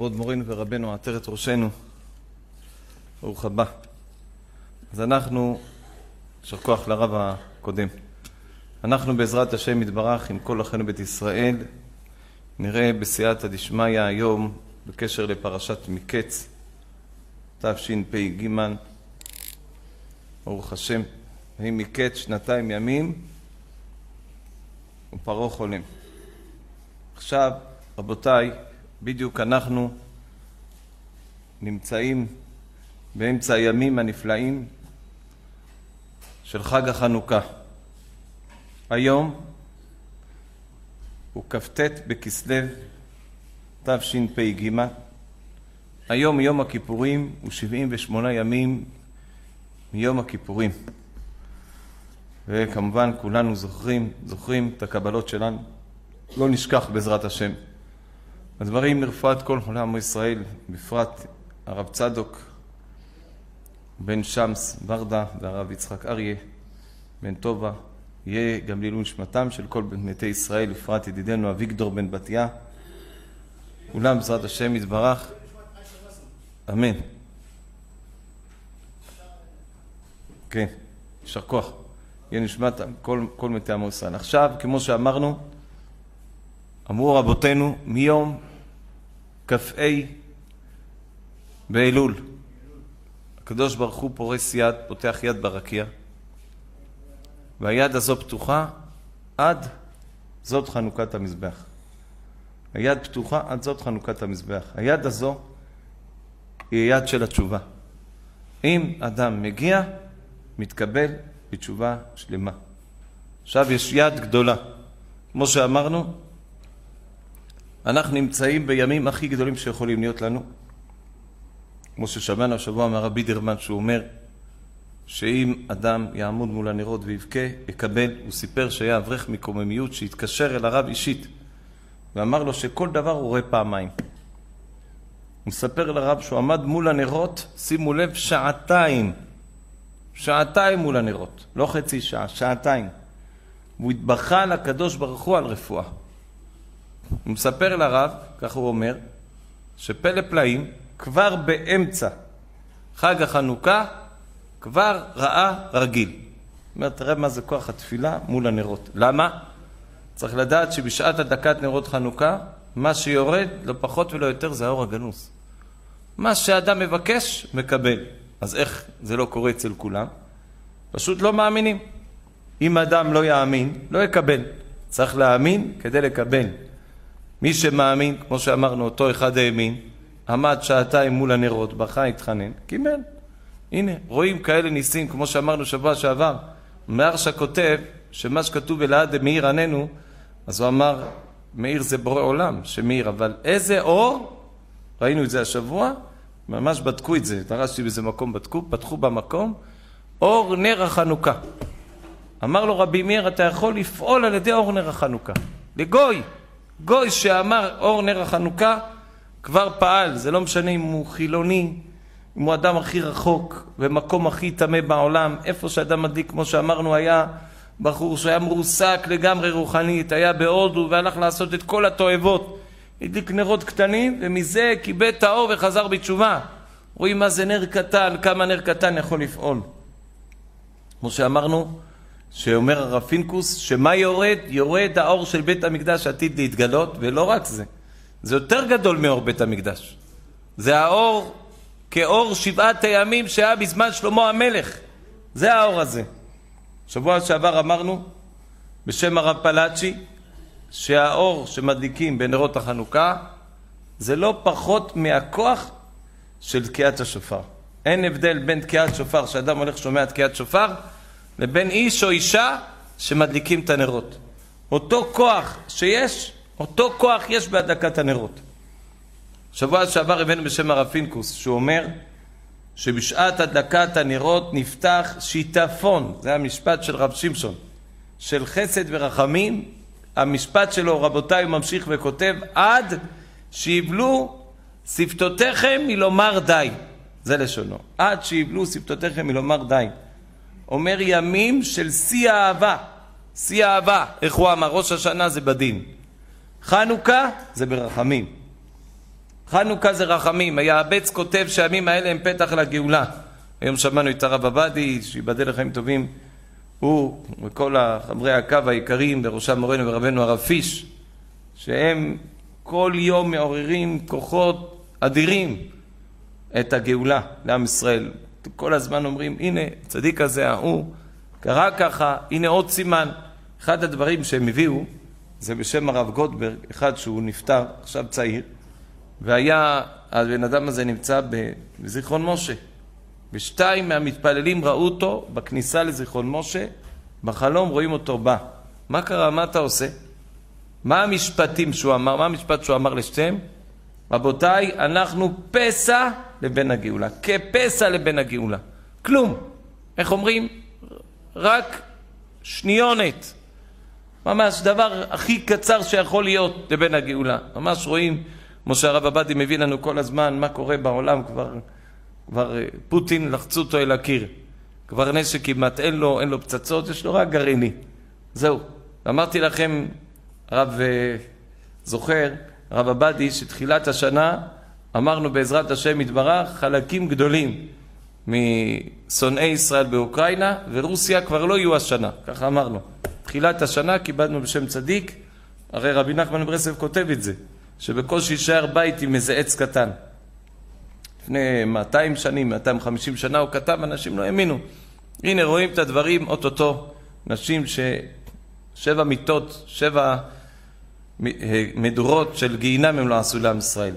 כבוד מורינו ורבנו עטרת ראשנו, ברוך הבא. אז אנחנו, יישר כוח לרב הקודם, אנחנו בעזרת השם יתברך עם כל אחינו בית ישראל נראה בסייעתא דשמיא היום בקשר לפרשת מקץ תשפ"ג. ברוך השם, היא מקץ 2 ימים ופרעה חולם. עכשיו רבותיי, בדיוק אנחנו נמצאים באמצע הימים הנפלאים של חג החנוכה. היום הוא כ"ט בכסלו תשפ"ג. היום יום הכיפורים הוא 78 ימים מיום הכיפורים. וכמובן כולנו זוכרים את הקבלות שלנו. לא נשכח בעזרת השם. הדברים לרפואת כל חולי עמו ישראל, בפרט הרב צדוק בן שמס ורדה והרב יצחק אריה בן טובה, יהיה גם לעילוי נשמתם של כל מתי ישראל, בפרט ידידנו אביגדור בן בתיה, כולם בעזרת השם יתברך, אמן. כן, יישר כוח, יהיה נשמתם כל מתי עמו ישראל. עכשיו, כמו שאמרנו, אמרו רבותינו, מיום כ"ה באלול הקדוש ברוך הוא פורס יד, פותח יד ברקיע, והיד הזו פתוחה עד זאת חנוכת המזבח. היד פתוחה עד זאת חנוכת המזבח. היד הזו היא יד של התשובה. אם אדם מגיע, מתקבל בתשובה שלמה. עכשיו יש יד גדולה. כמו שאמרנו, אנחנו נמצאים בימים הכי גדולים שיכולים להיות לנו. כמו ששמענו השבוע מהרב בידרמן, שהוא אומר שאם אדם יעמוד מול הנרות ויבכה, יקבל. הוא סיפר שהיה אברך מקוממיות שהתקשר אל הרב אישית ואמר לו שכל דבר הוא רואה פעמיים. הוא מספר לרב שהוא עמד מול הנרות, שימו לב, שעתיים מול הנרות, לא חצי שעה, שעתיים. והוא התבכה לקדוש ברוך הוא על רפואה. הוא מספר לרב, כך הוא אומר, שפלא פלאים, כבר באמצע חג החנוכה כבר ראה רגיל. אומר, תראה מה זה כוח התפילה מול הנרות. למה? צריך לדעת שבשעת הדקת נרות חנוכה, מה שיורד לא פחות ולא יותר זה האור הגנוז. מה שאדם מבקש, מקבל. אז איך זה לא קורה אצל כולם? פשוט לא מאמינים. אם אדם לא יאמין, לא יקבל. צריך להאמין כדי לקבל. מי שמאמין, כמו שאמרנו, אותו אחד האמין, עמד שעתיים מול הנרות, בכה, התחנן, קיבל. הנה, רואים כאלה ניסים, כמו שאמרנו שבוע שעבר. מהרש"א כותב שמה שכתוב אלעד מאיר עננו, אז הוא אמר, מאיר זה בורא עולם שמאיר, אבל איזה אור, ראינו את זה השבוע, ממש בדקו את זה, דרשתי באיזה מקום בדקו, פתחו במקום, אור נר החנוכה. אמר לו רבי מאיר, אתה יכול לפעול על ידי אור נר החנוכה. לגוי, גוי שאמר אור נר החנוכה, כבר פעל. זה לא משנה אם הוא חילוני, אם הוא אדם הכי רחוק, במקום הכי טמא בעולם, איפה שאדם מדליק, כמו שאמרנו, היה בחור שהיה מרוסק לגמרי רוחנית, היה בהודו והלך לעשות את כל התועבות, הדליק נרות קטנים, ומזה קיבל את האור וחזר בתשובה. רואים מה זה נר קטן, כמה נר קטן יכול לפעול. כמו שאמרנו, שאומר הרב פינקוס, שמה יורד? יורד האור של בית המקדש עתיד להתגלות, ולא רק זה. זה יותר גדול מאור בית המקדש. זה האור כאור 7 הימים שהיה בזמן שלמה המלך. זה האור הזה. שבוע שעבר אמרנו בשם הרב פלאצ'י שהאור שמדליקים בנרות החנוכה זה לא פחות מהכוח של תקיעת השופר. אין הבדל בין תקיעת שופר, שאדם הולך שומע תקיעת שופר, לבין איש או אישה שמדליקים את הנרות. אותו כוח שיש, אותו כוח יש בהדלקת הנרות. שבוע שעבר הבאנו בשם הרב פינקוס, שהוא אומר שבשעת הדלקת הנרות נפתח שיטפון, זה המשפט של רב שמשון, של חסד ורחמים. המשפט שלו, רבותיי, הוא ממשיך וכותב, עד שיבלו שפתותיכם מלומר די. זה לשונו, עד שיבלו שפתותיכם מלומר די. אומר ימים של שיא האהבה. שיא האהבה, איך הוא אמר? ראש השנה זה בדין, חנוכה זה ברחמים. חנוכה זה רחמים. היעבץ כותב שהימים האלה הם פתח לגאולה. היום שמענו את הרב עבדי, שיבדל לחיים טובים, הוא וכל חברי הקו העיקריים, בראשם מורנו ורבנו הרב פיש, שהם כל יום מעוררים כוחות אדירים את הגאולה לעם ישראל. כל הזמן אומרים, הנה, צדיק הזה, הוא קרא ככה, הנה עוד סימן. אחד הדברים שהם הביאו, זה בשם הרב גוטברג, אחד שהוא נפטר, עכשיו צעיר, והיה, הבן אדם הזה נמצא בזיכרון משה. ושתיים מהמתפללים ראו אותו בכניסה לזיכרון משה, בחלום רואים אותו בא. מה קרה? מה אתה עושה? מה המשפטים שהוא אמר? מה המשפט שהוא אמר לשתיהם? רבותיי, אנחנו פסע לבין הגאולה. כפסע לבין הגאולה. כלום. איך אומרים? רק שניונת. ממש דבר הכי קצר שיכול להיות לבין הגאולה. ממש רואים, כמו שהרב עבדי מביא לנו כל הזמן, מה קורה בעולם. כבר פוטין לחצו אותו אל הקיר. כבר נשק כמעט אין לו פצצות, יש לו רק גרעיני. זהו. אמרתי לכם, הרב זוכר, הרב עבדי, שתחילת השנה אמרנו בעזרת השם יתברך, חלקים גדולים משונאי ישראל באוקראינה ורוסיה כבר לא יהיו השנה, ככה אמרנו. תחילת השנה קיבלנו בשם צדיק, הרי רבי נחמן מברסלב כותב את זה, שבקושי יישאר בית עם איזה עץ קטן. לפני 200 שנים, 250 שנה הוא כתב, אנשים לא האמינו. הנה רואים את הדברים, אוטוטו, נשים ששבע מיטות, 7 מדורות של גיהינם הם לא עשו לעם ישראל.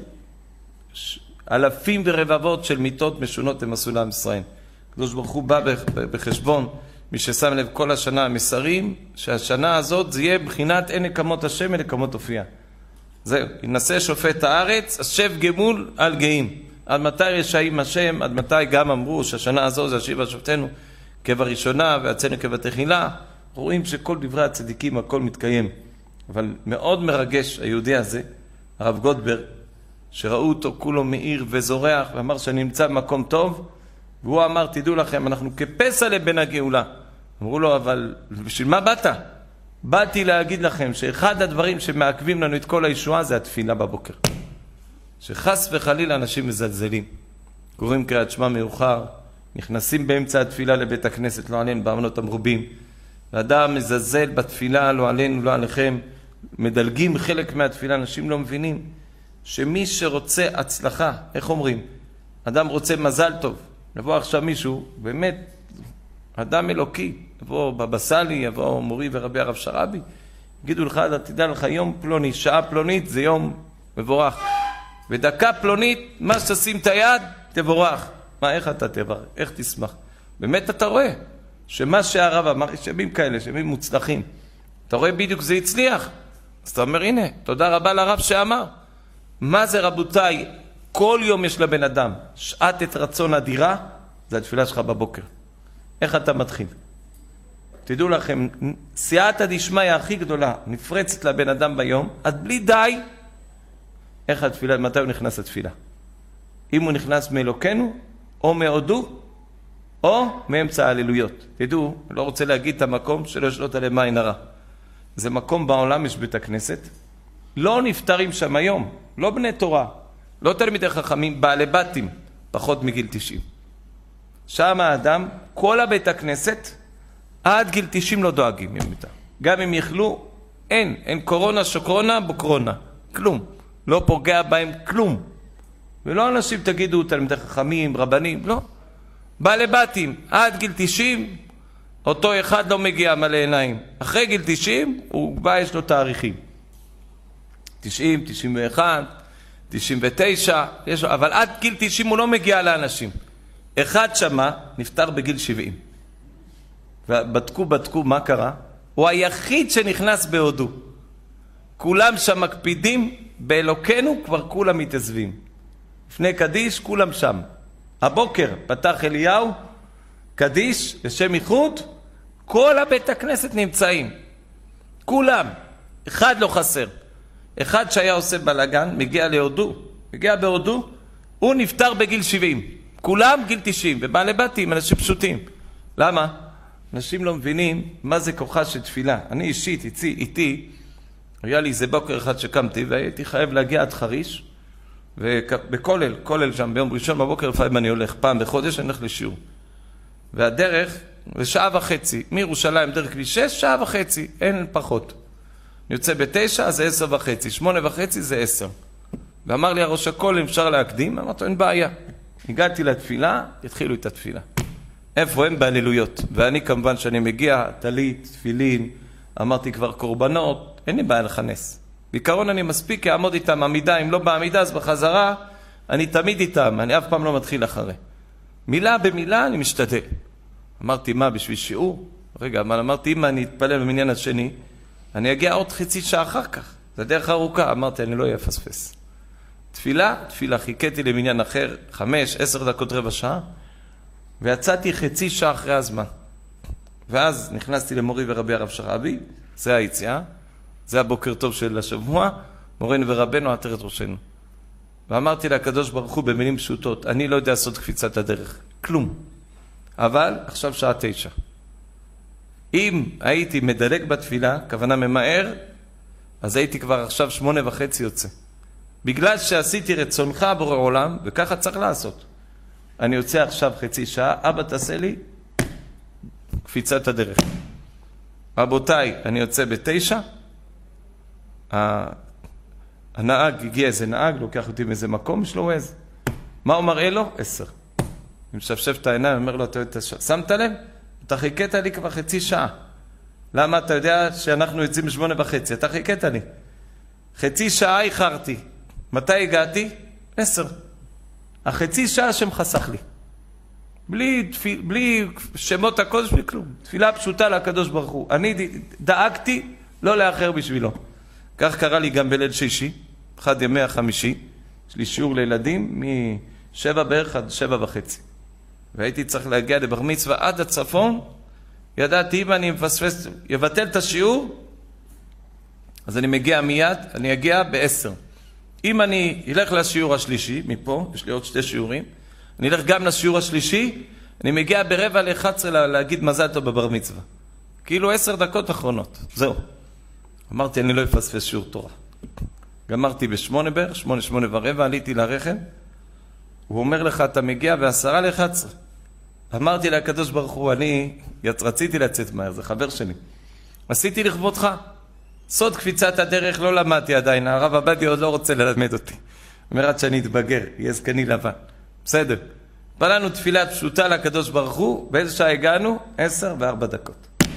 אלפים ורבבות של מיטות משונות הם עשו לעם ישראל. הקדוש ברוך הוא בא בחשבון, מי ששם לב כל השנה המסרים, שהשנה הזאת זה יהיה בחינת אין נקמות השם, אין נקמות הופיע. זהו, ינסה שופט הארץ, השב גמול על גאים. עד מתי רשעים השם, עד מתי גם אמרו שהשנה הזו זה השיבה שופטנו כבראשונה והצאנו כבתחילה. רואים שכל דברי הצדיקים הכל מתקיים. אבל מאוד מרגש היהודי הזה, הרב גוטברג, שראו אותו כולו מאיר וזורח ואמר שאני נמצא במקום טוב, והוא אמר, תדעו לכם, אנחנו כפסע לבין הגאולה. אמרו לו, אבל בשביל מה באת? באתי להגיד לכם שאחד הדברים שמעכבים לנו את כל הישועה זה התפילה בבוקר. שחס וחלילה אנשים מזלזלים. קוראים קריאת שמע מאוחר, נכנסים באמצע התפילה לבית הכנסת, לא עלינו באמנות המרובים, ואדם מזלזל בתפילה, לא עלינו, לא עליכם, מדלגים חלק מהתפילה, אנשים לא מבינים שמי שרוצה הצלחה, איך אומרים? אדם רוצה מזל טוב, יבוא עכשיו מישהו, באמת, אדם אלוקי, יבוא בבא סאלי, יבוא מורי ורבי הרב שרעבי, יגידו לך, תדע לך, יום פלוני, שעה פלונית, זה יום מבורך. בדקה פלונית, מה שתשים את היד, תבורך. מה, איך אתה תברך? איך תשמח? באמת אתה רואה שמה שהרב אמר, יש ימים כאלה, ימים מוצלחים. אתה רואה בדיוק זה הצליח. אז אתה אומר, הנה, תודה רבה לרב שאמר. מה זה רבותיי? כל יום יש לבן אדם שעת את רצון אדירה, זה התפילה שלך בבוקר. איך אתה מתחיל? תדעו לכם, סייעתא דשמיא הכי גדולה, נפרצת לבן אדם ביום, אז בלי די, איך התפילה, מתי הוא נכנס לתפילה? אם הוא נכנס מאלוקנו, או מעודו, או מאמצע ההללויות. תדעו, לא רוצה להגיד את המקום שלא ישלוט עליהם עין הרע. זה מקום בעולם, יש בית הכנסת. לא נפטרים שם היום, לא בני תורה, לא תלמידי חכמים, בעלי בתים, פחות מגיל 90. שם האדם, כל הבית הכנסת, עד גיל 90 לא דואגים. גם אם יחלו, אין קורונה, שוקרונה, בוקרונה, כלום. לא פוגע בהם כלום. ולא אנשים תגידו, תלמידי חכמים, רבנים, לא. בעלי בתים, עד גיל 90, אותו אחד לא מגיע מלא עיניים. אחרי גיל 90, הוא בא, יש לו תאריכים. 90, 91, 99, אבל עד גיל 90 הוא לא מגיע לאנשים. אחד שמה נפטר בגיל 70. ובדקו מה קרה? הוא היחיד שנכנס בהודו. כולם שם מקפידים, באלוקנו כבר כולם מתעזבים. לפני קדיש כולם שם. הבוקר פתח אליהו, קדיש, לשם ייחוד, כל הבית הכנסת נמצאים. כולם. אחד לא חסר. אחד שהיה עושה בלגן, מגיע להודו, מגיע בהודו, הוא נפטר בגיל 70. כולם גיל 90, ובעלי בתים, אנשים פשוטים. למה? אנשים לא מבינים מה זה כוחה של תפילה. אני אישית, איתי, היה לי איזה בוקר אחד שקמתי, והייתי חייב להגיע עד חריש, ובכולל, כולל שם ביום ראשון בבוקר, לפעמים אני הולך, פעם בחודש אני הולך לשיעור. והדרך, זה 1.5 שעות, מירושלים דרך כביש 6, 1.5 שעות, אין פחות. אני יוצא ב9, אז זה 10:30, 8:30 זה 10. ואמר לי הראש הכולל, אם אפשר להקדים, אמרתי, אין בעיה. הגעתי לתפילה, התחילו את התפילה. איפה הם? בהללויות. ואני כמובן שאני מגיע, תלית, תפילין, אמרתי כבר קורבנות, אין לי בעיה לכנס. בעיקרון אני מספיק לעמוד איתם עמידה, אם לא בעמידה אז בחזרה, אני תמיד איתם, אני אף פעם לא מתחיל אחרי. מילה במילה אני משתדל. אמרתי מה, בשביל שיעור? רגע, אבל אמרתי, אם אני אתפלל במניין השני, אני אגיע עוד חצי שעה אחר כך. זה דרך ארוכה. אמרתי, אני לא אפספס. תפילה, חיכיתי למניין אחר, 5, 10 דקות, רבע שעה, ויצאתי חצי שעה אחרי הזמן. ואז נכנסתי למורי ורבי הרב שרעבי, זה היציאה, זה הבוקר טוב של השבוע, מורנו ורבנו עטרת ראשנו. ואמרתי לקדוש ברוך הוא במילים פשוטות, אני לא יודע לעשות קפיצת הדרך, כלום. אבל עכשיו שעה 9. אם הייתי מדלג בתפילה, כוונה ממהר, אז הייתי כבר עכשיו 8:30 יוצא. בגלל שעשיתי רצונך בורא עולם, וככה צריך לעשות. אני יוצא עכשיו חצי שעה, אבא תעשה לי קפיצת הדרך. רבותיי, אני יוצא ב9, הנהג הגיע איזה נהג, לוקח אותי מאיזה מקום, יש לו איזה. מה הוא מראה לו? 10. אני משפשף את העיניים, אומר לו, שמת לב? אתה חיכית לי כבר חצי שעה. למה? אתה יודע שאנחנו יוצאים ב8:30, אתה חיכית לי. חצי שעה איחרתי. מתי הגעתי? 10. החצי שעה שם חסך לי. בלי שמות הקודש, בלי כלום. תפילה פשוטה לקדוש ברוך הוא. אני דאגתי לא לאחר בשבילו. כך קרה לי גם בליל שישי, אחד ימי החמישי. יש לי שיעור לילדים מ7 בערך עד 7:30. והייתי צריך להגיע לבר מצווה עד הצפון. ידעתי אם אני מפספס, יבטל את השיעור, אז אני מגיע מיד, אני אגיע ב10. אם אני אלך לשיעור השלישי, מפה, יש לי עוד 2 שיעורים, אני אלך גם לשיעור השלישי, אני מגיע ב10:45 להגיד מזל טוב בבר מצווה. כאילו 10 דקות אחרונות, זהו. אמרתי, אני לא אפספס שיעור תורה. גמרתי ב8 בערך, 8:15, עליתי לרכב, הוא אומר לך, אתה מגיע ב10:50. אמרתי לקדוש ברוך הוא, אני רציתי לצאת מהר, זה חבר שלי. עשיתי לכבודך. סוד קפיצת הדרך לא למדתי עדיין, הרב עבדיה עוד לא רוצה ללמד אותי. אומר עד שאני אתבגר, יהיה זקני לבן. בסדר. פלנו תפילה פשוטה לקדוש ברוך הוא, באיזה שעה הגענו? 10:04.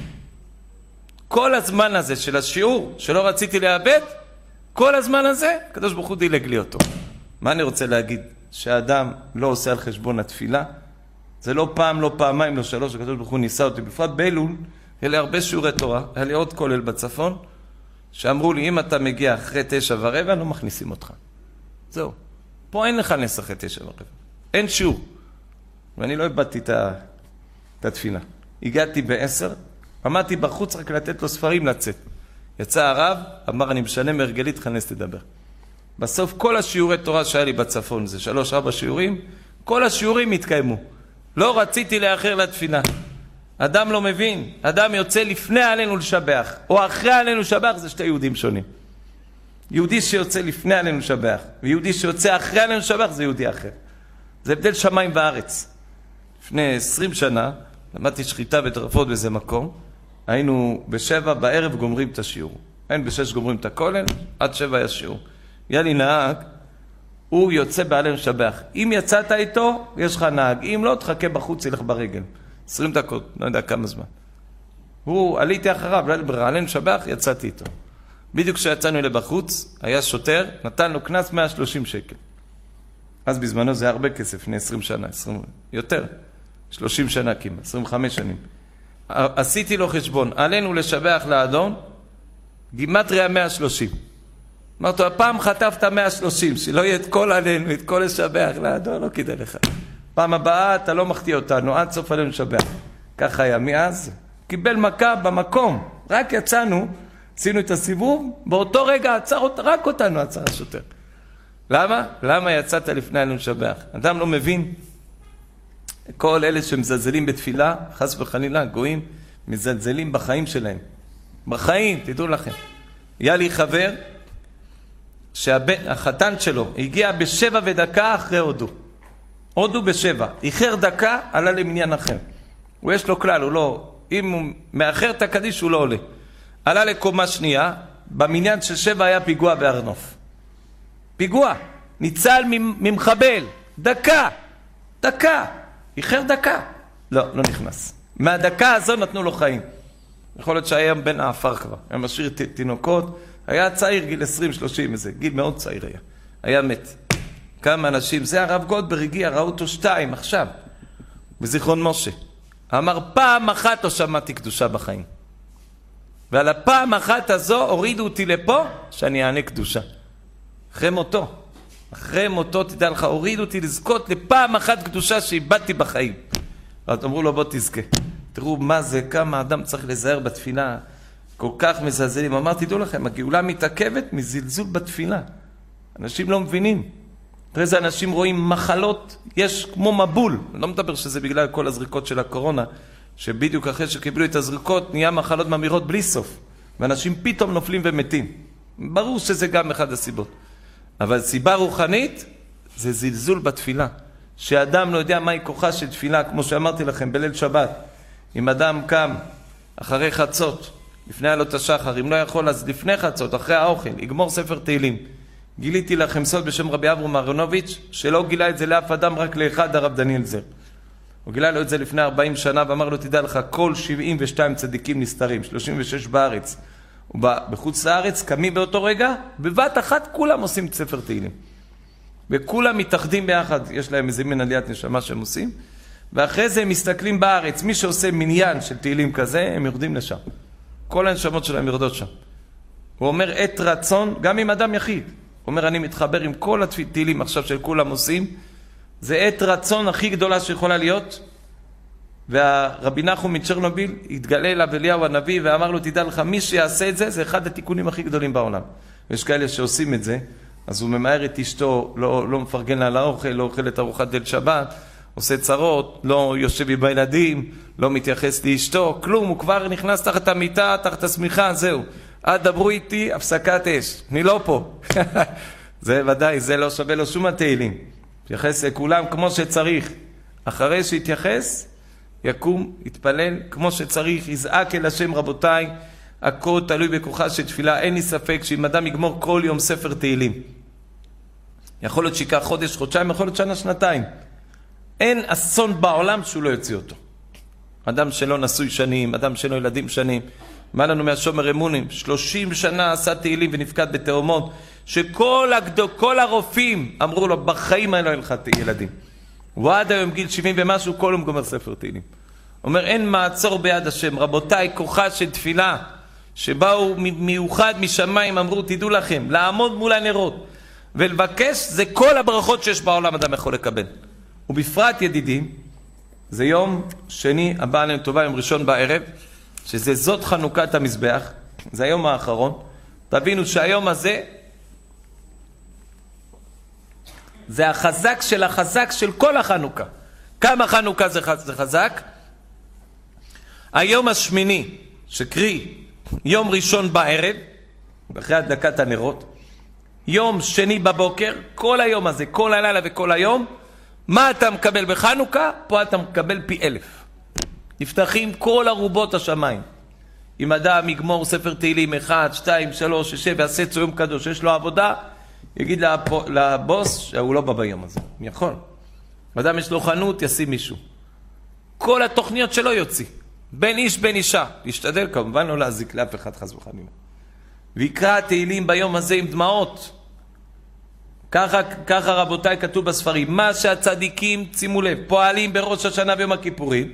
כל הזמן הזה של השיעור, שלא רציתי לאבד, כל הזמן הזה, הקדוש ברוך הוא דילג לי אותו. מה אני רוצה להגיד? שהאדם לא עושה על חשבון התפילה, זה לא פעם, לא פעמיים, לא 3, הקדוש ברוך הוא ניסה אותי. בפרט באלול, היה לי הרבה שיעורי תורה, היה לי עוד כולל בצפון, שאמרו לי, אם אתה מגיע אחרי 9:15, לא מכניסים אותך. זהו. פה אין לך נס אחרי 9:15. אין שיעור. ואני לא הבאתי את התפילה. הגעתי ב10, עמדתי בחוץ רק לתת לו ספרים לצאת. יצא הרב, אמר, אני משנה מהרגלי, תכנס תדבר. בסוף כל השיעורי תורה שהיה לי בצפון, זה 3-4 שיעורים, כל השיעורים התקיימו. לא רציתי לאחר לתפילה. אדם לא מבין, אדם יוצא לפני עלינו לשבח, או אחרי עלינו לשבח, זה 2 יהודים שונים. יהודי שיוצא לפני עלינו לשבח, ויהודי שיוצא אחרי עלינו לשבח, זה יהודי אחר. זה הבדל שמיים וארץ. לפני 20 שנה, למדתי שחיטה וטרפות באיזה מקום, היינו ב7 גומרים את השיעור. היינו ב6 גומרים את הכולל, עד 7 היה שיעור. היה לי נהג, הוא יוצא בעלינו לשבח. אם יצאת איתו, יש לך נהג. אם לא, תחכה בחוץ, ילך ברגל. 20 דקות, לא יודע כמה זמן. עליתי אחריו, עלינו לשבח, יצאתי איתו. בדיוק כשיצאנו לבחוץ, היה שוטר, נתן לו קנס 130 שקל. אז בזמנו זה הרבה כסף, לפני 20 שנה, 20, יותר, 30 שנה כמעט, 25 שנים. עשיתי לו חשבון, עלינו לשבח לאדון, גימטריה 130. אמרתי, הפעם חטפת 130, שלא יהיה את כל עלינו, את כל לשבח לאדון, לא כדאי לך. פעם הבאה אתה לא מחטיא אותנו, עד סוף עלינו לשבח. ככה היה, מאז קיבל מכה במקום, רק יצאנו, עשינו את הסיבוב, באותו רגע עצר רק אותנו עצר השוטר. למה? למה יצאת לפני עלינו לשבח? אדם לא מבין. כל אלה שמזלזלים בתפילה, חס וחלילה, גויים, מזלזלים בחיים שלהם. בחיים, תדעו לכם. היה לי חבר שהחתן שלו הגיע ב7:01 אחרי הודו. הודו ב7. איחר דקה, עלה למניין אחר. הוא יש לו כלל, הוא לא, אם הוא מאחר את הקדיש הוא לא עולה. עלה לקומה שנייה, במניין של 7 היה פיגוע בהר נוף. פיגוע, ניצל ממחבל, דקה, איחר דקה. לא נכנס. מהדקה הזו נתנו לו חיים. יכול להיות שהיה בן האפר כבר, היה משאיר תינוקות, היה צעיר, גיל 20-30, איזה גיל מאוד צעיר היה מת. כמה אנשים, זה הרב גולדברג הגיע, ראו אותו 2 עכשיו, בזיכרון משה. אמר, פעם אחת לא שמעתי קדושה בחיים. ועל הפעם אחת הזו הורידו אותי לפה, שאני אענה קדושה. אחרי מותו, תדע לך, הורידו אותי לזכות לפעם אחת קדושה שאיבדתי בחיים. אז אמרו לו, בוא תזכה. תראו מה זה, כמה אדם צריך לזהר בתפילה, כל כך מזלזלים. אמרתי, תדעו לכם, הגאולה מתעכבת מזלזול בתפילה. אנשים לא מבינים. אחרי זה אנשים רואים מחלות, יש כמו מבול. אני לא מדבר שזה בגלל כל הזריקות של הקורונה, שבדיוק אחרי שקיבלו את הזריקות, נהיה מחלות ממירות בלי סוף. ואנשים פתאום נופלים ומתים. ברור שזה גם אחד הסיבות. אבל סיבה רוחנית, זה זלזול בתפילה. שאדם לא יודע מהי כוחה של תפילה, כמו שאמרתי לכם, בליל שבת. אם אדם קם אחרי חצות, לפני עלות השחר, אם לא יכול, אז לפני חצות, אחרי האוכל, יגמור ספר תהילים. גיליתי לכם סוד בשם רבי אברהם אהרונוביץ', שלא גילה את זה לאף אדם, רק לאחד, הרב דניאל זר. הוא גילה לו את זה לפני 40 שנה, ואמר לו, תדע לך, כל 72 צדיקים נסתרים, 36 בארץ, ובחוץ לארץ, קמים באותו רגע, בבת אחת כולם עושים ספר תהילים. וכולם מתאחדים ביחד, יש להם איזה מין עליית נשמה שהם עושים, ואחרי זה הם מסתכלים בארץ, מי שעושה מניין של תהילים כזה, הם יורדים לשם. כל הנשמות שלהם יורדות שם. הוא אומר, עת רצון, גם עם אדם יחיד. הוא אומר, אני מתחבר עם כל התהילים עכשיו של כולם עושים, זה עת רצון הכי גדולה שיכולה להיות, והרבי נחום מצ'רנוביל התגלה אליו אליהו הנביא, ואמר לו, תדע לך, מי שיעשה את זה, זה אחד התיקונים הכי גדולים בעולם. ויש כאלה שעושים את זה, אז הוא ממהר את אשתו, לא מפרגן לה על האוכל, לא אוכל את ארוחת ליל שבת, עושה צרות, לא יושב עם הילדים, לא מתייחס לאשתו, כלום, הוא כבר נכנס תחת המיטה, תחת השמיכה, זהו. דברו איתי, הפסקת אש, אני לא פה. זה ודאי, זה לא שווה לו שום התהילים. יתייחס לכולם כמו שצריך. אחרי שיתייחס, יקום, יתפלל כמו שצריך, יזעק אל השם רבותיי, הכל תלוי בכוחה של תפילה. אין לי ספק שאם אדם יגמור כל יום ספר תהילים, יכול להיות שיקח חודש, חודשיים, יכול להיות שנה, שנתיים. אין אסון בעולם שהוא לא יוציא אותו. אדם שלא נשוי שנים, אדם שלא ילדים שנים. מה לנו מהשומר אמונים? 30 שנה עשה תהילים ונפקד בתאומות, שכל הרופאים אמרו לו, בחיים האלה אין לך ילדים. הוא עד היום גיל 70 ומשהו, כל יום גומר ספר תהילים. אומר, אין מעצור ביד השם. רבותיי, כוחה של תפילה, שבאו מיוחד משמיים, אמרו, תדעו לכם, לעמוד מול הנרות, ולבקש, זה כל הברכות שיש בעולם אדם יכול לקבל. ובפרט ידידים, זה יום שני, הבא עלינו טובה, יום ראשון בערב, שזה זאת חנוכת המזבח, זה היום האחרון. תבינו שהיום הזה, זה החזק של החזק של כל החנוכה. כמה חנוכה זה חזק? היום השמיני, שקרי יום ראשון בערב, אחרי הדלקת הנרות, יום שני בבוקר, כל היום הזה, כל הלילה וכל היום, מה אתה מקבל בחנוכה? פה אתה מקבל פי 1000. נפתחים כל ערובות השמיים. אם אדם יגמור ספר תהילים 1, 2, 3, 6, ועשה צום קדוש, יש לו עבודה, יגיד לבוס שהוא לא בא ביום הזה. יכול. אדם יש לו חנות, ישים מישהו. כל התוכניות שלו יוציא. בין איש בין אישה. להשתדל כמובן לא להזיק לאף אחד חס וחלילה. ויקרא תהילים ביום הזה עם דמעות. ככה רבותיי כתוב בספרים. מה שהצדיקים, שימו לב, פועלים בראש השנה ויום הכיפורים,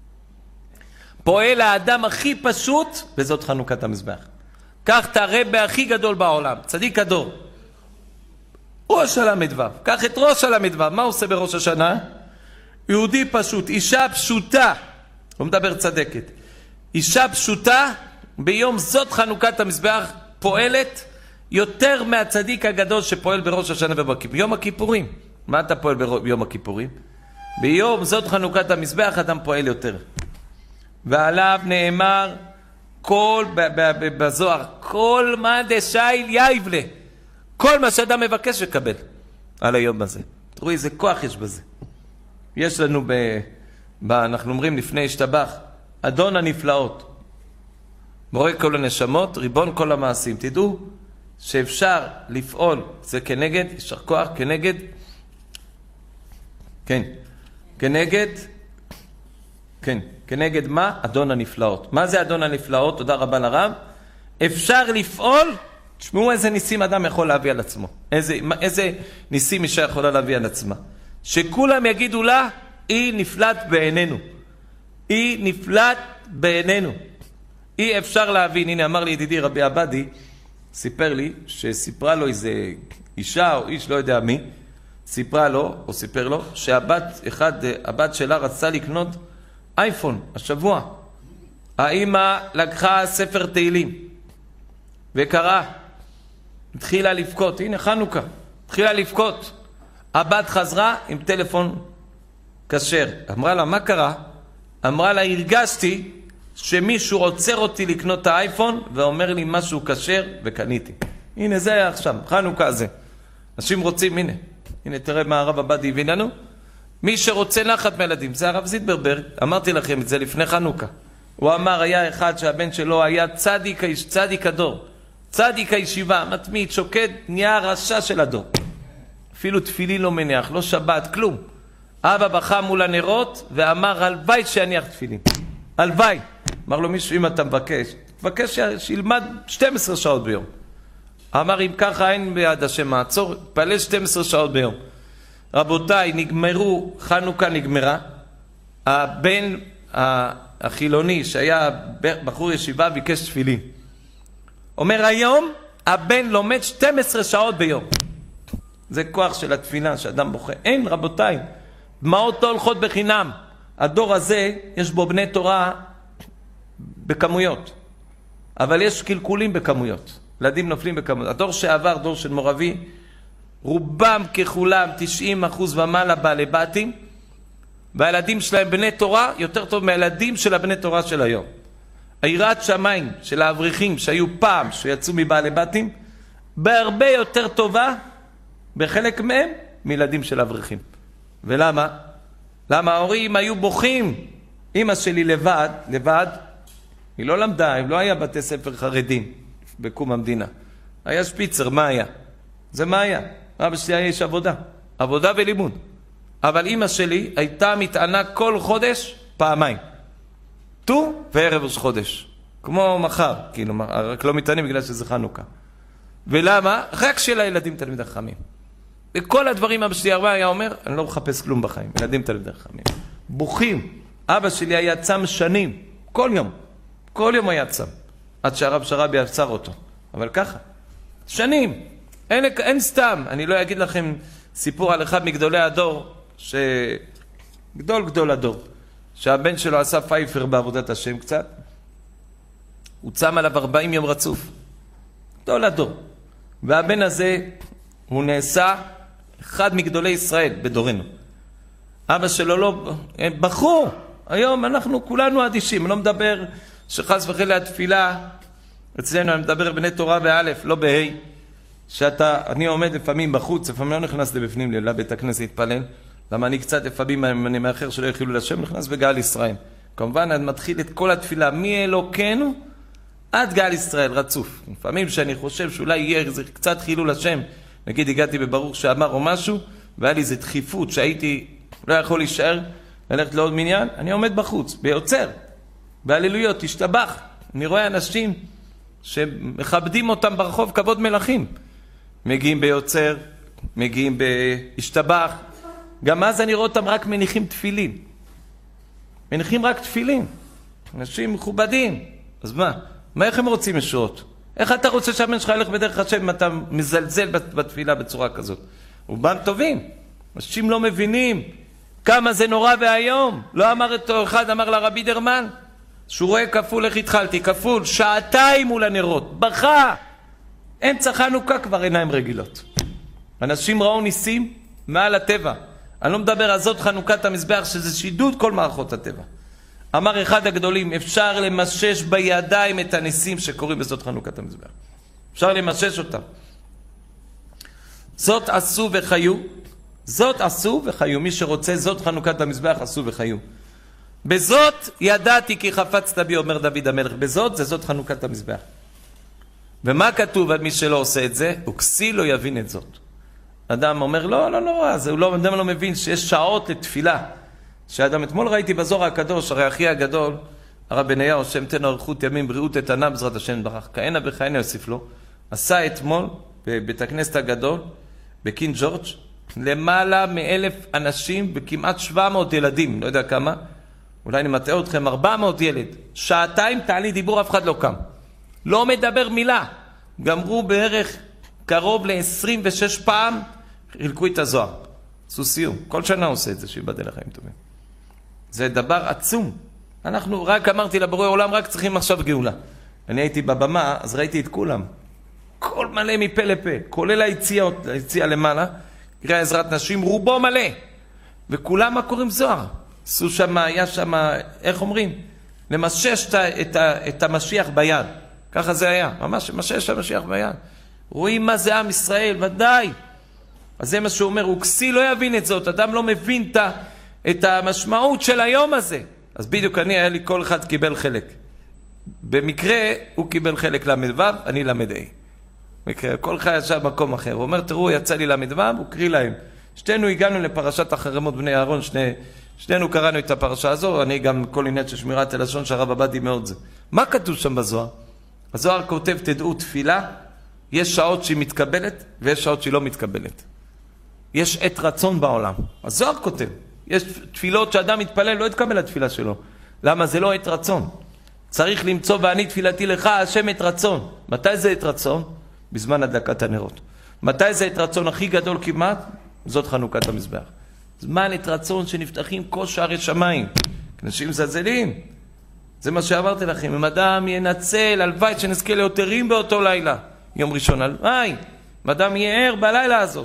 פועל האדם הכי פשוט, וזאת חנוכת המזבח. קח את הרבי הכי גדול בעולם, צדיק הדור. ראש הל"ו. קח את ראש הל"ו. מה עושה בראש השנה? יהודי פשוט, אישה פשוטה. לא מדבר צדקת. אישה פשוטה, ביום זאת חנוכת המזבח, פועלת יותר מהצדיק הגדול שפועל בראש השנה ובכיפורים. יום הכיפורים. מה אתה פועל ביום הכיפורים? ביום זאת חנוכת המזבח אדם פועל יותר. ועליו נאמר בזוהר, כל מה דשייל יבלה. כל מה שאדם מבקש לקבל על היום הזה. תראו איזה כוח יש בזה. יש לנו אנחנו אומרים לפני השתבח, אדון הנפלאות, בורא כל הנשמות, ריבון כל המעשים. תדעו שאפשר לפעול, זה כנגד, ישר כוח, כנגד, כן, כנגד מה? אדון הנפלאות. מה זה אדון הנפלאות? תודה רבה לרב. אפשר לפעול, תשמעו איזה ניסים אדם יכול להביא על עצמו. איזה ניסים אישה יכולה להביא על עצמה. שכולם יגידו לה, היא נפלאת בעינינו. היא נפלאת בעינינו. אי אפשר להבין. הנה אמר לי ידידי רבי עבדי, סיפר לי שסיפרה לו איזה אישה או איש לא יודע מי, סיפרה לו או סיפר לו הבת שלה רצתה לקנות אייפון השבוע. האמא לקחה ספר תהילים וקראה, התחילה לבכות. הנה חנוכה, התחילה לבכות. הבת חזרה עם טלפון כשר. אמרה לה, מה קרה? אמרה לה, הרגשתי שמישהו עוצר אותי לקנות את האייפון ואומר לי משהו כשר וקניתי. הנה זה היה עכשיו, חנוכה זה. אנשים רוצים, הנה תראה מה הרב עבדי הביא לנו. מי שרוצה נחת מילדים, זה הרב זידברברג, אמרתי לכם את זה לפני חנוכה. הוא אמר, היה אחד שהבן שלו היה צדיק הדור, צדיק הישיבה, מתמיד, שוקד, נהיה רשע של הדור. אפילו תפילין לא מניח, לא שבת, כלום. אבא בכה מול הנרות ואמר, הלוואי שיניח תפילין. הלוואי. אמר לו מישהו, אם אתה מבקש שילמד 12 שעות ביום. אמר, אם ככה אין ביד השם מעצור, פלל 12 שעות ביום. רבותיי, נגמרו, חנוכה נגמרה. הבן החילוני שהיה בחור ישיבה ביקש תפילין. אומר, היום הבן לומד 12 שעות ביום. זה כוח של התפילה שאדם בוכה. אין רבותיי, דמעות לא הולכות בחינם. הדור הזה יש בו בני תורה בכמויות, אבל יש קלקולים בכמויות, ילדים נופלים בכמויות. הדור שעבר, דור של מורבי, רובם ככולם 90% ומעלה בעלי בתים, והילדים שלהם בני תורה יותר טוב מהילדים של הבני תורה של היום. היראת שמיים של האברכים שהיו פעם שיצאו מבעלי בתים בהרבה יותר טובה בחלק מהם מילדים של האברכים. ולמה? למה ההורים היו בוכים. אמא שלי לבד, היא לא למדה, היא לא היה בתי ספר חרדים בקום המדינה. היה שפיצר, מה היה? זה מה היה? אבא שלי היה איש עבודה ולימוד. אבל אמא שלי הייתה מתענה כל חודש פעמיים. ט"ו וערב ראש חודש. כמו מחר, כאילו, רק לא מתענים בגלל שזה חנוכה. ולמה? רק של הילדים תלמידי חכמים. וכל הדברים אבא שלי הרבה היה אומר, אני לא מחפש כלום בחיים, ילדים תלמידי חכמים. בוכים. אבא שלי היה צם שנים, כל יום היה צם, עד שהרב שרבי עצר אותו. אבל ככה, שנים, אין סתם. אני לא אגיד לכם סיפור על אחד מגדולי הדור, גדול הדור, שהבן שלו עשה פייפר בעבודת השם קצת, הוא צם עליו 40 יום רצוף, גדול הדור. והבן הזה, הוא נעשה אחד מגדולי ישראל בדורנו. אבא שלו לא, בחור, היום אנחנו כולנו אדישים, אני לא מדבר שחס וחלילה התפילה, אצלנו אני מדבר בני תורה באלף, לא בהי, אני עומד לפעמים בחוץ, לפעמים לא נכנס לבפנים לבית הכנסת להתפלל, למה אני קצת לפעמים אני מאחר שלא יחילו לשם, נכנס בגאל ישראל. כמובן אני מתחיל את כל התפילה מאלוקינו עד גאל ישראל רצוף. לפעמים שאני חושב שאולי יהיה איזה קצת חילול השם, נגיד הגעתי בברוך שאמר או משהו, והיה לי איזו דחיפות שהייתי לא יכול להישאר, ללכת לעוד מניין, אני עומד בחוץ, ביוצר, בהללויות, תשתבח. אני רואה אנשים שמכבדים אותם ברחוב כבוד מלכים. מגיעים ביוצר, מגיעים בהשתבח. גם אז אני רואה אותם רק מניחים תפילין. מניחים רק תפילין. אנשים מכובדים. אז מה איך הם רוצים ישועות? איך אתה רוצה שהבן שלך ילך בדרך השם אם אתה מזלזל בתפילה בצורה כזאת? רובם טובים. אנשים לא מבינים כמה זה נורא והיום. לא אמר אותו אחד, אמר לרבי דרמן, שהוא רואה כפול, איך התחלתי? כפול, 2 שעות מול הנרות. בכה. אמצע חנוכה כבר עיניים רגילות. אנשים ראו ניסים מעל הטבע. אני לא מדבר על זאת חנוכת המזבח, שזה שידוד כל מערכות הטבע. אמר אחד הגדולים, אפשר למשש בידיים את הניסים שקורים בזאת חנוכת המזבח. אפשר למשש אותם. זאת עשו וחיו, זאת עשו וחיו. מי שרוצה, זאת חנוכת המזבח, עשו וחיו. בזאת ידעתי כי חפצת בי, אומר דוד המלך. בזאת זה זאת חנוכת המזבח. ומה כתוב על מי שלא עושה את זה? וכסיל לא יבין את זאת. אדם אומר, לא, אז אדם לא מבין שיש שעות לתפילה. שאדם, אתמול ראיתי בזוהר הקדוש, הרי אחי הגדול, הרב בניהו, השם תן אריכות ימים, בריאות איתנה, בעזרת השם יתברך, כהנה וכהנה יוסיף לו, עשה אתמול בבית הכנסת הגדול, בקינג ג'ורג', למעלה מ1,000 אנשים וכמעט 700 ילדים, לא יודע כמה, אולי אני מטעה אתכם, 400 ילד, שעתיים תעלי דיבור, אף אחד לא קם. לא מדבר מילה. גמרו בערך קרוב ל26 פעם, חילקו את הזוהר. עשו סיום. כל שנה עושה את זה, שיבדל לחיים טובים. זה דבר עצום. אנחנו רק אמרתי לבורא עולם, רק צריכים עכשיו גאולה. אני הייתי בבמה, אז ראיתי את כולם. כל מלא מפה לפה, כולל היציאה למעלה, קריאה עזרת נשים, רובו מלא. וכולם מה קוראים זוהר. עשו שם, היה שם, איך אומרים? למשש את המשיח ביד. ככה זה היה, ממש משש המשיח ביד. רואים מה זה עם ישראל, ודאי. אז זה מה שהוא אומר, וכסיל לא יבין את זאת, אדם לא מבין את המשמעות של היום הזה. אז בדיוק היה לי, כל אחד קיבל חלק. במקרה הוא קיבל חלק למ"ו, אני למ"ה. כל אחד ישב במקום אחר. הוא אומר, תראו, יצא לי למ"ו, הוא קריא להם. שתינו הגענו לפרשת החרמות בני אהרון, שנינו קראנו את הפרשה הזו, אני גם כל עניין של שמירת הלשון שהרב עבדי מאוד זה. מה כתוב שם בזוהר? הזוהר כותב, תדעו, תפילה, יש שעות שהיא מתקבלת ויש שעות שהיא לא מתקבלת. יש עת רצון בעולם. הזוהר כותב, יש תפילות שאדם מתפלל, לא יתקבל התפילה שלו. למה? זה לא עת רצון. צריך למצוא ואני תפילתי לך, השם עת רצון. מתי זה עת רצון? בזמן הדלקת הנרות. מתי זה עת רצון הכי גדול כמעט? זאת חנוכת המזבח. זמן עת רצון שנפתחים כל שערי שמיים. אנשים זלזלים. זה מה שאמרתי לכם. אם אדם ינצל, הלוואי שנזכה ליותרים באותו לילה. יום ראשון, הלוואי. אם אדם יהיה ער בלילה הזאת.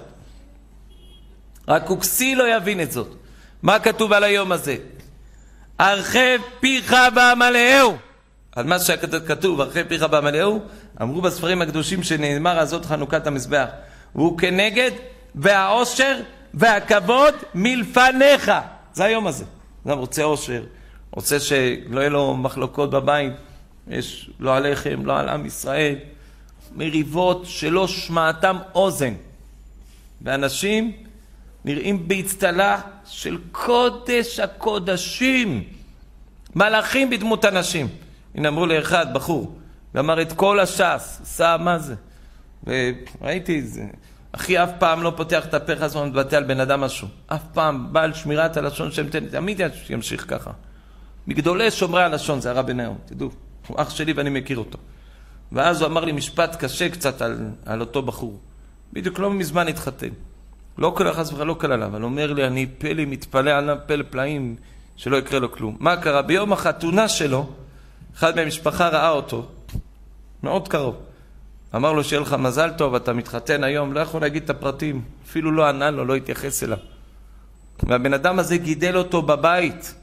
רק וכסיל לא יבין את זאת. מה כתוב על היום הזה? הרחב פיך ועמלאהו. על מה שכתוב, הרחב פיך ועמלאהו, אמרו בספרים הקדושים שנאמר על זאת חנוכת המזבח. והוא כנגד והעושר והכבוד מלפניך. זה היום הזה. אדם רוצה עושר, רוצה שלא יהיה לו מחלוקות בבית, יש לא עליכם, לא על עם ישראל, מריבות שלא שמעתם אוזן. ואנשים נראים בהצטלה של קודש הקודשים, מלאכים בדמות אנשים. הנה אמרו לאחד, בחור, ואמר את כל הש"ס, עשה מה זה? וראיתי את זה. אחי אף פעם לא פותח את הפה חזמן מתבטא על בן אדם משהו. אף פעם בעל שמירת הלשון שם תמיד ימשיך ככה. מגדולי שומרי הלשון, זה הרב בניהו, תדעו. הוא אח שלי ואני מכיר אותו. ואז הוא אמר לי משפט קשה קצת על אותו בחור. בדיוק לא מזמן התחתן. לא כל החס וחלילה, לא כל עליו, אבל אומר לי, אני פלא מתפלא עליו, פלא פלאים, שלא יקרה לו כלום. מה קרה? ביום החתונה שלו, אחד מהמשפחה ראה אותו, מאוד קרוב. אמר לו שיהיה לך מזל טוב, אתה מתחתן היום, לא יכול להגיד את הפרטים, אפילו לא ענה לו, לא התייחס אליו. והבן אדם הזה גידל אותו בבית,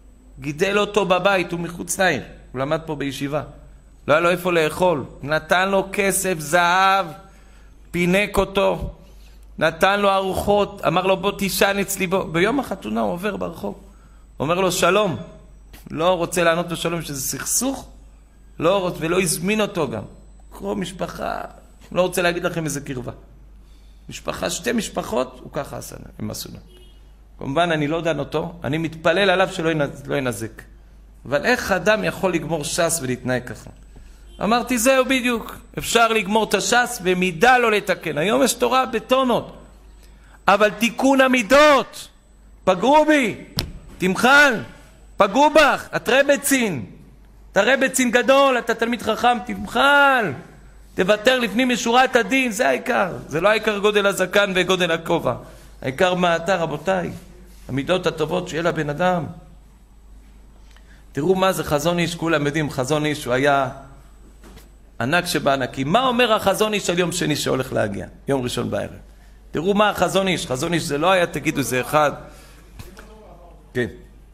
הוא מחוץ לעיר, הוא למד פה בישיבה, לא היה לו איפה לאכול, נתן לו כסף, זהב, פינק אותו, נתן לו ארוחות, אמר לו בוא תישן אצלי בו. ביום החתונה הוא עובר ברחוב, אומר לו שלום, לא רוצה לענות לו שלום, שזה סכסוך, לא רוצה, ולא הזמין אותו גם. קרוב משפחה, לא רוצה להגיד לכם איזה קרבה. משפחה, שתי משפחות, הוא ככה עשה, הם עשו לו. כמובן אני לא דן אותו, אני מתפלל עליו שלא ינזק. אבל איך אדם יכול לגמור ש"ס ולהתנהג ככה? אמרתי זהו בדיוק, אפשר לגמור את הש"ס ומידה לא לתקן. היום יש תורה בטונות, אבל תיקון המידות, פגעו בי, תמחל, פגעו בך, את רבצין, אתה רבצין גדול, אתה תלמיד חכם, תמחל, תוותר לפנים משורת הדין, זה העיקר. זה לא העיקר גודל הזקן וגודל הכובע, העיקר מה אתה רבותיי, המידות הטובות שיהיה לבן אדם. תראו מה זה חזון איש, כולם יודעים, חזון איש הוא היה ענק שבענקים. מה אומר החזון איש על יום שני שהולך להגיע? יום ראשון בערב. תראו מה החזון איש. חזון איש זה לא היה, תגידו, זה אחד. כן.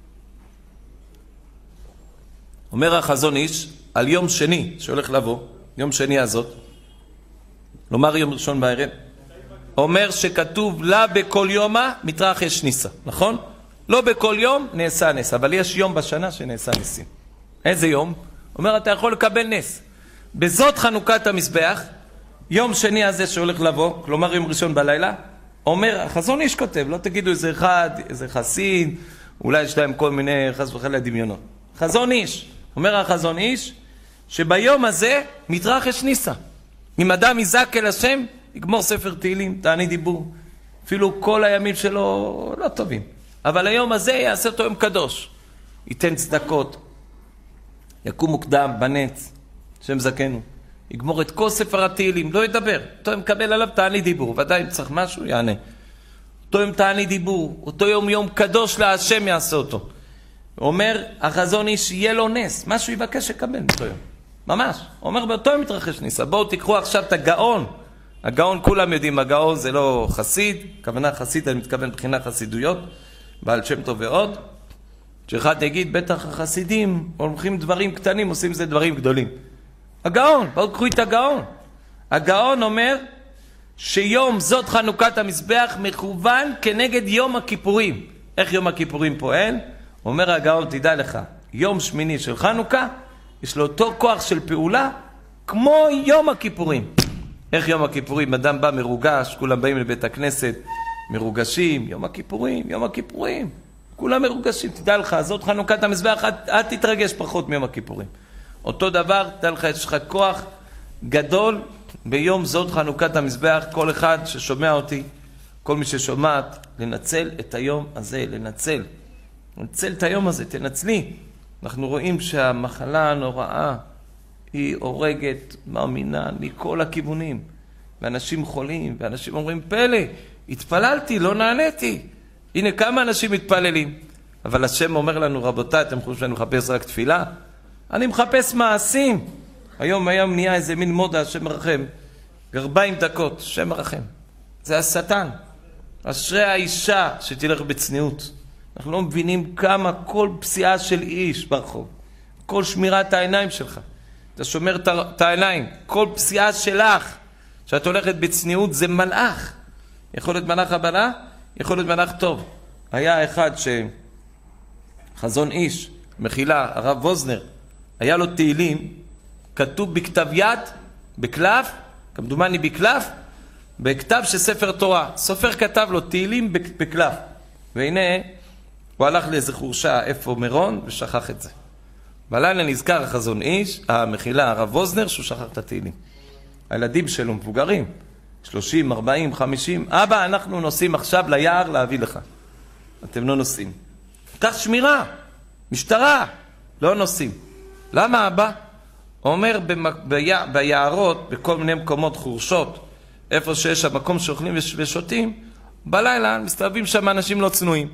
אומר החזון איש על יום שני שהולך לבוא, יום שני הזאת, לומר יום ראשון בערב. אומר שכתוב לה בכל יומה מתרחש ניסה, נכון? לא בכל יום נעשה נס, אבל יש יום בשנה שנעשה ניסים. איזה יום? אומר, אתה יכול לקבל נס. בזאת חנוכת המזבח, יום שני הזה שהולך לבוא, כלומר יום ראשון בלילה, אומר, החזון איש כותב, לא תגידו איזה אחד, איזה חסיד, אולי יש להם כל מיני חס וחלילה דמיונות. חזון איש, אומר החזון איש, שביום הזה מתרחש ניסה. אם אדם יזעק אל השם, יגמור ספר תהילים, תענית דיבור. אפילו כל הימים שלו לא טובים. אבל היום הזה יעשה אותו יום קדוש. ייתן צדקות, יקום מוקדם בנץ, שם זקנו. יגמור את כל ספר התהילים, לא ידבר. אותו יום מקבל עליו תענית דיבור. ודאי אם צריך משהו, יענה. אותו יום תענית דיבור, אותו יום קדוש להשם יעשה אותו. הוא אומר, החזון איש יהיה לו נס, משהו יבקש לקבל באותו יום. ממש. הוא אומר, באותו יום מתרחש ניסה. בואו תיקחו עכשיו את הגאון. הגאון, כולם יודעים, הגאון זה לא חסיד, כוונה חסיד, אני מתכוון מבחינה חסידויות, בעל שם טוב ועוד. שאחד יגיד, בטח החסידים הולכים דברים קטנים, עושים זה דברים גדולים. הגאון, בואו תקחו את הגאון. הגאון אומר שיום זאת חנוכת המזבח מכוון כנגד יום הכיפורים. איך יום הכיפורים פועל? אומר הגאון, תדע לך, יום שמיני של חנוכה, יש לו אותו כוח של פעולה כמו יום הכיפורים. איך יום הכיפורים? אדם בא מרוגש, כולם באים לבית הכנסת, מרוגשים, יום הכיפורים, יום הכיפורים. כולם מרוגשים, תדע לך, זאת חנוכת המזבח, אל תתרגש פחות מיום הכיפורים. אותו דבר, תדע לך, יש לך כוח גדול ביום זאת חנוכת המזבח, כל אחד ששומע אותי, כל מי ששומעת, לנצל את היום הזה, לנצל את היום הזה, תנצלי. אנחנו רואים שהמחלה הנוראה היא הורגת, מאמינה, מכל הכיוונים. ואנשים חולים, ואנשים אומרים, פלא, התפללתי, לא נעניתי. הנה כמה אנשים מתפללים. אבל השם אומר לנו, רבותיי, אתם חושבים שאני מחפש רק תפילה? אני מחפש מעשים. היום נהיה איזה מין מודה, השם מרחם. 40 דקות, השם מרחם. זה השטן. אשרי האישה שתלך בצניעות. אנחנו לא מבינים כמה כל פסיעה של איש ברחוב, כל שמירת העיניים שלך, אתה שומר את העיניים, כל פסיעה שלך, שאת הולכת בצניעות, זה מלאך. יכול להיות מלאך הבנה, יכול להיות מלאך טוב. היה אחד חזון איש, מחילה, הרב ווזנר, היה לו תהילים, כתוב בכתב יד, בקלף, כמדומני בקלף, בכתב של ספר תורה. סופר כתב לו תהילים בקלף. והנה, הוא הלך לאיזה חורשה איפה מירון ושכח את זה. בלילה נזכר החזון איש, המחילה, הרב ווזנר, שהוא שכח את התהילים. הילדים שלו מבוגרים, 30, 40, 50, אבא, אנחנו נוסעים עכשיו ליער להביא לך. אתם לא נוסעים. כך שמירה, משטרה, לא נוסעים. למה אבא? הוא אומר ביערות, בכל מיני מקומות חורשות, איפה שיש המקום שאוכלים ושותים, בלילה מסתובבים שם אנשים לא צנועים.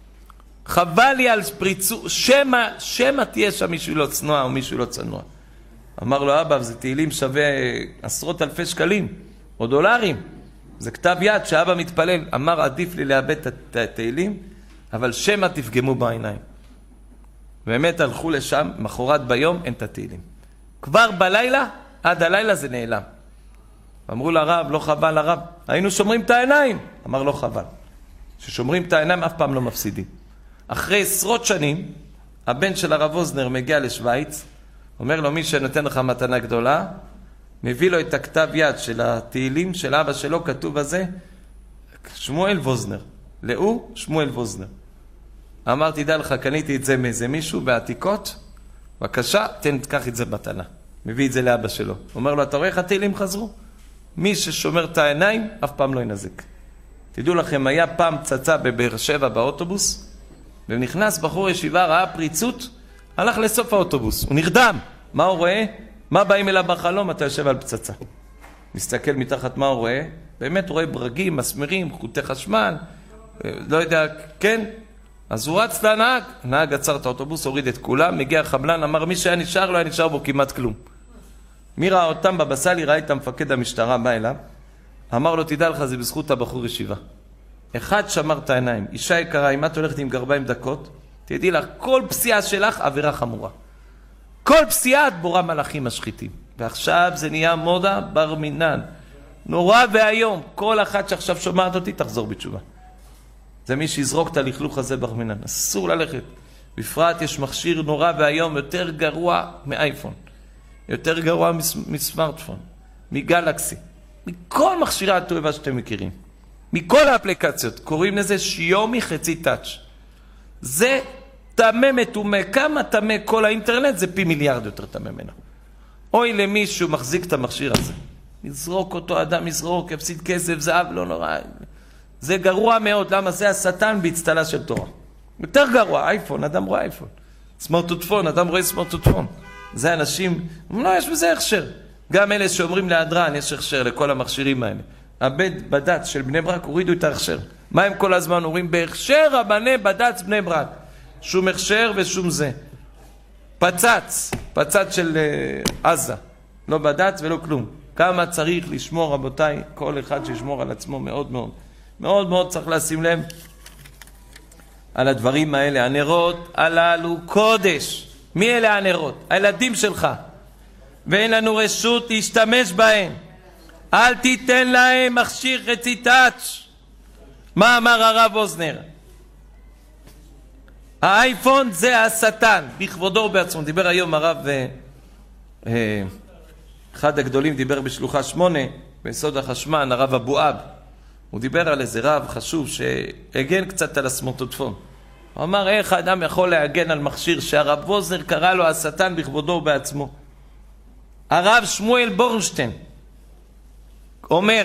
חבל לי על פריצות, שמה תהיה שם מישהו לא צנוע או מישהו לא צנוע. אמר לו, אבא, זה תהילים שווה עשרות אלפי שקלים או דולרים. זה כתב יד שאבא מתפלל. אמר, עדיף לי לאבד את התהילים, אבל שמה תפגמו בעיניים. באמת הלכו לשם, מחרת ביום אין את התהילים. כבר בלילה, עד הלילה זה נעלם. אמרו לרב, לא חבל הרב, היינו שומרים את העיניים. אמר, לא חבל. ששומרים את העיניים אף פעם לא מפסידים. אחרי עשרות שנים, הבן של הרב ווזנר מגיע לשוויץ, אומר לו, מי שנותן לך מתנה גדולה, מביא לו את הכתב יד של התהילים של אבא שלו, כתוב בזה, שמואל ווזנר. לאו, שמואל ווזנר. אמרתי, דע לך, קניתי את זה מאיזה מישהו בעתיקות, בבקשה, תקח את זה מתנה. מביא את זה לאבא שלו. אומר לו, אתה רואה איך התהילים חזרו? מי ששומר את העיניים, אף פעם לא ינזק. תדעו לכם, היה פעם פצצה בבאר שבע באוטובוס, ונכנס בחור ישיבה, ראה פריצות, הלך לסוף האוטובוס, הוא נרדם. מה הוא רואה? מה באים אליו בחלום? אתה יושב על פצצה. מסתכל מתחת מה הוא רואה? באמת רואה ברגים, מסמרים, חוטי חשמל, לא יודע, כן? אז הוא רץ לנהג, נהג עצר את האוטובוס, הוריד את כולם, מגיע חבלן, אמר מי שהיה נשאר, לא היה נשאר בו כמעט כלום. מי ראה אותם בבסלי, ראה את המפקד המשטרה, בא אליו, אמר לו, תדע לך, זה בזכות הבחור ישיבה. אחד שמר את העיניים, אישה יקרה, אם את הולכת עם 40 דקות, תדעי לך, כל פסיעה שלך עבירה חמורה. כל פסיעה את בורא מלאכים משחיתים. ועכשיו זה נהיה מודה בר מינן. נורא והיום. כל אחת שעכשיו שומעת אותי תחזור בתשובה. זה מי שיזרוק את הלכלוך הזה ברמינן. אסור ללכת. בפרט יש מכשיר נורא והיום יותר גרוע מאייפון. יותר גרוע מסמארטפון. מגלקסי. מכל מכשירי התועבה שאתם מכירים. מכל האפליקציות. קוראים לזה שיומי חצי טאץ'. זה תמה מתומה. כמה תמה כל האינטרנט? זה פי מיליארד יותר תמה ממנו. אוי למישהו מחזיק את המכשיר הזה. יזרוק אותו, אדם יזרוק, יפסיד כסף, זהב, לא נורא. זה גרוע מאוד. למה? זה השטן בהצטלה של תורה. יותר גרוע, אייפון, אדם רואה אייפון. סמרטוטפון, אדם רואה סמרטוטפון. זה אנשים, לא, יש בזה הכשר. גם אלה שאומרים להדרן, יש הכשר לכל המכשירים האלה. בד"ץ של בני ברק הורידו את ההכשר. מה הם כל הזמן אומרים? בהכשר רבני בד"ץ בני ברק. שום הכשר ושום זה. פצץ של עזה. לא בד"ץ ולא כלום. כמה צריך לשמור, רבותיי, כל אחד שישמור על עצמו מאוד מאוד. מאוד מאוד צריך לשים לב על הדברים האלה. הנרות הללו קודש. מי אלה הנרות? הילדים שלך. ואין לנו רשות להשתמש בהם. אל תיתן להם מכשיר חצי טאץ'. מה אמר הרב אוזנר? האייפון זה השטן, בכבודו בעצמו. דיבר היום הרב, אחד הגדולים דיבר בשלוחה 8, ביסוד החשמל, הרב אבואב. הוא דיבר על איזה רב חשוב שהגן קצת על הסמרטוטפון. הוא אמר, איך האדם יכול להגן על מכשיר שהרב אוזנר קרא לו השטן בכבודו בעצמו? הרב שמואל בורנשטיין אומר,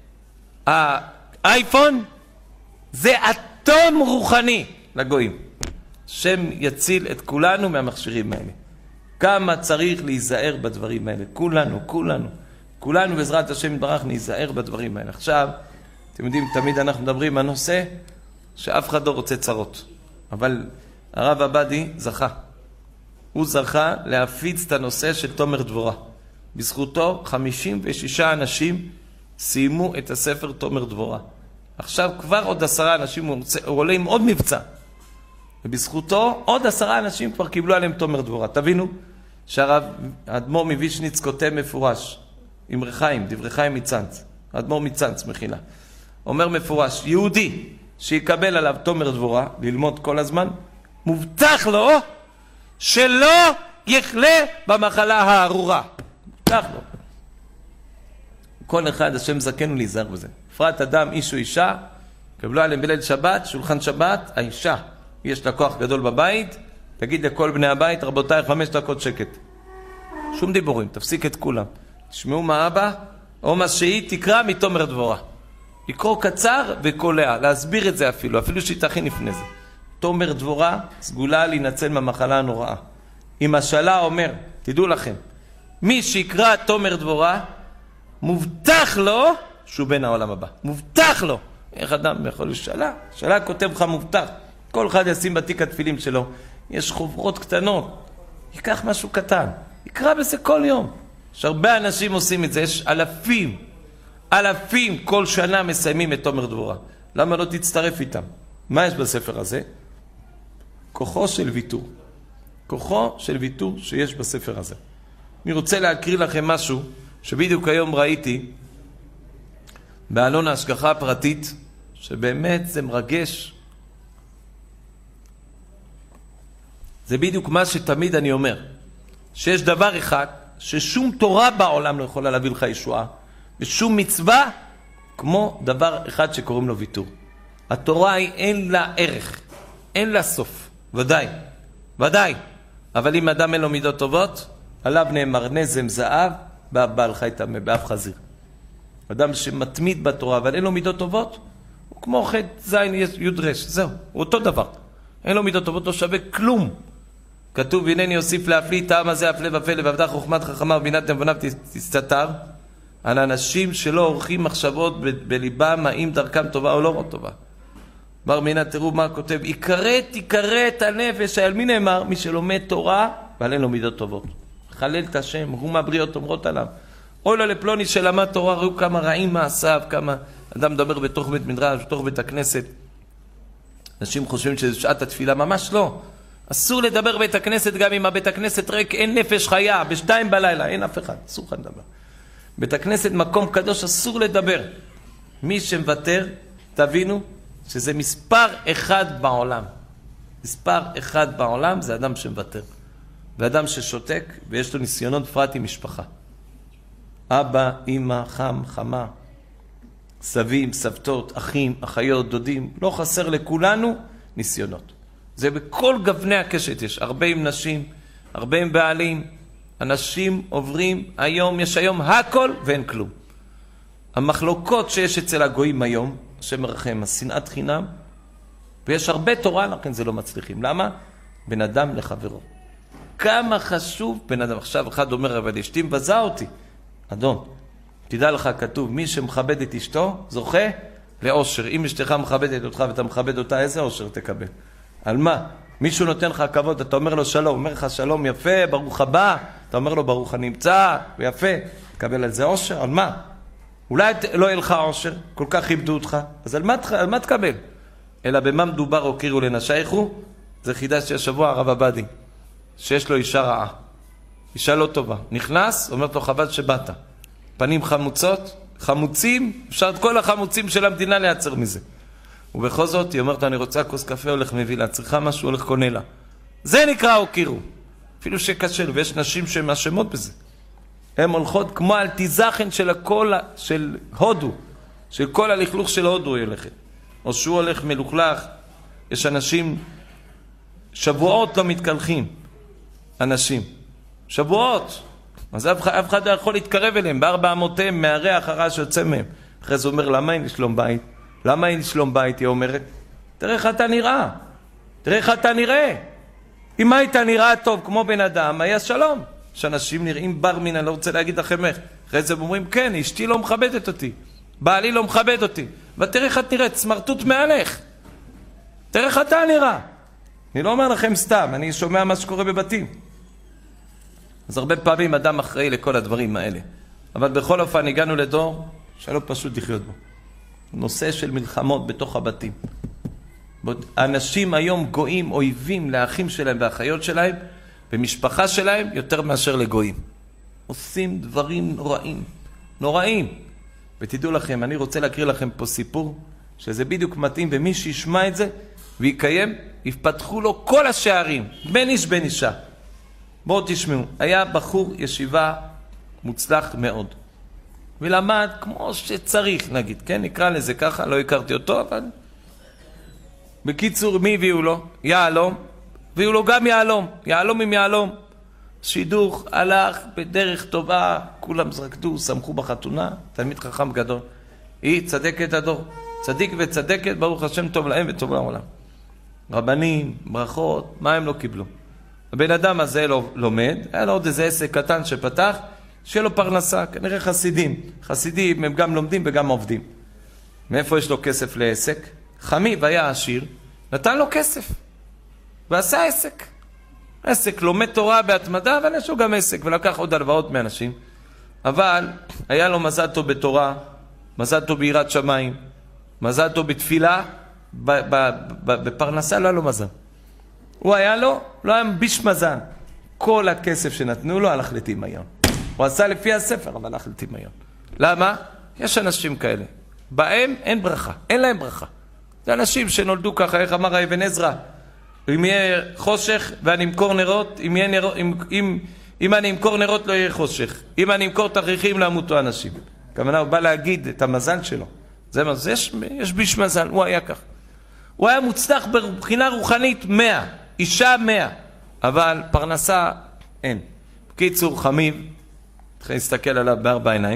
האייפון זה אטום רוחני לגויים. שם יציל את כולנו מהמכשירים האלה. כמה צריך להיזהר בדברים האלה. כולנו בעזרת השם יתברך להיזהר בדברים האלה. עכשיו, אתם יודעים, תמיד אנחנו מדברים על נושא שאף אחד לא רוצה צרות. אבל הרב עבדי זכה. הוא זכה להפיץ את הנושא של תומר דבורה. בזכותו 56 אנשים סיימו את הספר תומר דבורה. עכשיו כבר עוד 10 אנשים, הוא עולה עם עוד מבצע. ובזכותו עוד 10 אנשים כבר קיבלו עליהם תומר דבורה. תבינו שהרב האדמו"ר מוויז'ניץ כותב מפורש, עם רחיים, דברי חיים מצנץ, האדמו"ר מצנץ מחילה. אומר מפורש, יהודי שיקבל עליו תומר דבורה, ללמוד כל הזמן, מובטח לו שלא יחלה במחלה הארורה. מובטח לו. כל אחד, השם זכנו להיזהר בזה. בפרט אדם, איש או אישה, קבלו עליהם בליל שבת, שולחן שבת, האישה, יש לה כוח גדול בבית, תגיד לכל בני הבית, רבותיי, 5 דקות שקט. שום דיבורים, תפסיק את כולם. תשמעו מה אבא, או מה שהיא תקרא מתומר דבורה. לקרוא קצר וקולע, להסביר את זה אפילו שתכין לפני זה. תומר דבורה סגולה להינצל מהמחלה הנוראה. אם השאלה אומר, תדעו לכם, מי שיקרא תומר דבורה, מובטח לו שהוא בן העולם הבא. מובטח לו. איך אדם יכול לשאלה? שאלה כותב לך מובטח. כל אחד ישים בתיק התפילים שלו. יש חוברות קטנות. ייקח משהו קטן. יקרא בזה כל יום. יש הרבה אנשים עושים את זה. יש אלפים כל שנה מסיימים את תומר דבורה. למה לא תצטרף איתם? מה יש בספר הזה? כוחו של ויתור. כוחו של ויתור שיש בספר הזה. אני רוצה להקריא לכם משהו שבדיוק היום ראיתי באלון ההשגחה הפרטית, שבאמת זה מרגש. זה בדיוק מה שתמיד אני אומר, שיש דבר אחד ששום תורה בעולם לא יכולה להביא לך ישועה, ושום מצווה כמו דבר אחד שקוראים לו ויתור. התורה היא אין לה ערך, אין לה סוף, ודאי. אבל אם אדם אין לו מידות טובות, עליו נאמר נזם זהב, בעל חי טמא, באף חזיר. אדם שמתמיד בתורה, אבל אין לו מידות טובות, הוא כמו חטא זין יודרש, זהו, הוא אותו דבר. אין לו מידות טובות, לא שווה כלום. כתוב, הנני אוסיף להפליא את העם הזה, הפלא ופלא, ועבדה חוכמת חכמה ובינת נבוניו תסתתר, על אנשים שלא עורכים מחשבות בליבם, האם דרכם טובה או לא טובה. בר מינה, תראו מה כותב, יקראת הנפש, על מי נאמר? מי שלומד תורה, אבל אין לו מידות טובות. חלל את השם, הוא מהבריות אומרות עליו. אוי לו לפלוני שלמד תורה, ראו כמה רעים מעשיו, כמה אדם מדבר בתוך בית מדרש, בתוך בית הכנסת. אנשים חושבים שזה שעת התפילה, ממש לא. אסור לדבר בית הכנסת, גם אם הבית הכנסת ריק, אין נפש חיה, ב2 בלילה, אין אף אחד, אסור לך לדבר. בית הכנסת מקום קדוש, אסור לדבר. מי שמוותר, תבינו שזה מספר אחד בעולם. מספר אחד בעולם זה אדם שמוותר. ואדם ששותק ויש לו ניסיונות בפרט עם משפחה. אבא, אמא, חם, חמה, סבים, סבתות, אחים, אחיות, דודים, לא חסר לכולנו ניסיונות. זה בכל גווני הקשת יש, הרבה עם נשים, הרבה עם בעלים. אנשים עוברים היום, יש היום הכל ואין כלום. המחלוקות שיש אצל הגויים היום, השם מרחם, השנאת חינם, ויש הרבה תורה, לכן זה לא מצליחים. למה? בן אדם לחברו. כמה חשוב בן אדם. עכשיו אחד אומר, אבל אשתי מבזה אותי. אדון, תדע לך כתוב, מי שמכבד את אשתו, זוכה לאושר. אם אשתך מכבדת אותך ואתה מכבד אותה, איזה אושר תקבל? על מה? מישהו נותן לך כבוד, אתה אומר לו שלום, אומר לך שלום יפה, ברוך הבא, אתה אומר לו ברוך הנמצא, ויפה, תקבל על זה אושר, על מה? אולי לא יהיה לך אושר, כל כך כיבדו אותך, אז על מה תקבל? אלא במה מדובר הוקירו לנשייכו? זה חידש השבוע הרב עבדי, שיש לו אישה רעה, אישה לא טובה, נכנס, אומרת לו חבל שבאת, פנים חמוצות, חמוצים, אפשר את כל החמוצים של המדינה לייצר מזה. ובכל זאת היא אומרת, אני רוצה כוס קפה, הולך מביא לה, צריכה משהו, הולך קונה לה. זה נקרא הוקירו. אפילו שקשה, ויש נשים שהן אשמות בזה. הן הולכות כמו אלטיזכן של הודו, של כל הלכלוך של הודו היא הולכת. או שהוא הולך מלוכלך, יש אנשים, שבועות לא מתקלחים, אנשים. שבועות. אז אף אחד לא יכול להתקרב אליהם, בארבע אמותיהם, מהריח הרע שיוצא מהם. אחרי זה אומר, למה אין לי שלום בית? למה אין שלום בית? היא אומרת, תראה איך אתה נראה, תראה איך אתה נראה. אם היית נראה טוב כמו בן אדם, היה שלום. שאנשים נראים בר מן, אני לא רוצה להגיד לכם איך. אחרי זה אומרים, כן, אשתי לא מכבדת אותי, בעלי לא מכבד אותי. ותראה איך את נראית, סמרטוט מעליך. תראה איך אתה נראה. אני לא אומר לכם סתם, אני שומע מה שקורה בבתים. אז הרבה פעמים אדם אחראי לכל הדברים האלה. אבל בכל אופן הגענו לדור שלא פשוט לחיות בו. נושא של מלחמות בתוך הבתים. אנשים היום גויים, אויבים לאחים שלהם והאחיות שלהם, במשפחה שלהם יותר מאשר לגויים. עושים דברים נוראים, נוראים. ותדעו לכם, אני רוצה להקריא לכם פה סיפור, שזה בדיוק מתאים, ומי שישמע את זה ויקיים, יפתחו לו כל השערים, בין איש בין אישה. בואו תשמעו, היה בחור ישיבה מוצלח מאוד. ולמד כמו שצריך, נגיד, כן? נקרא לזה ככה, לא הכרתי אותו, אבל... בקיצור, מי הביאו לו? יעלום. הביאו לו גם יעלום. יעלום עם יעלום. שידוך הלך בדרך טובה, כולם זרקדו, שמחו בחתונה, תלמיד חכם גדול. היא צדקת הדור. צדיק וצדקת, ברוך השם, טוב להם וטוב לעולם. רבנים, ברכות, מה הם לא קיבלו? הבן אדם הזה לא לומד, היה לו עוד איזה עסק קטן שפתח, שיהיה לו פרנסה, כנראה חסידים. חסידים הם גם לומדים וגם עובדים. מאיפה יש לו כסף לעסק? חמיב היה עשיר, נתן לו כסף, ועשה עסק. עסק, לומד תורה בהתמדה, אבל יש לו גם עסק, ולקח עוד הלוואות מאנשים. אבל היה לו מזל טוב בתורה, מזל טוב ביראת שמיים, מזל טוב בתפילה, בפרנסה לא היה לו מזל. הוא היה לו, לא היה ביש מזל. כל הכסף שנתנו לו הלך לטמיון. הוא עשה לפי הספר, אבל הלך לטמיון. למה? יש אנשים כאלה. בהם אין ברכה, אין להם ברכה. זה אנשים שנולדו ככה, איך אמר אבן עזרא, אם יהיה חושך ואני אמכור נרות, אם אני אמכור נרות לא יהיה חושך. אם אני אמכור תכריכים לא ימותו אנשים. כמובן הוא בא להגיד את המזל שלו. יש ביש מזל, הוא היה כך. הוא היה מוצלח בבחינה רוחנית 100, אישה 100, אבל פרנסה אין. בקיצור, חמיב, צריך להסתכל עליו בארבע עיניים.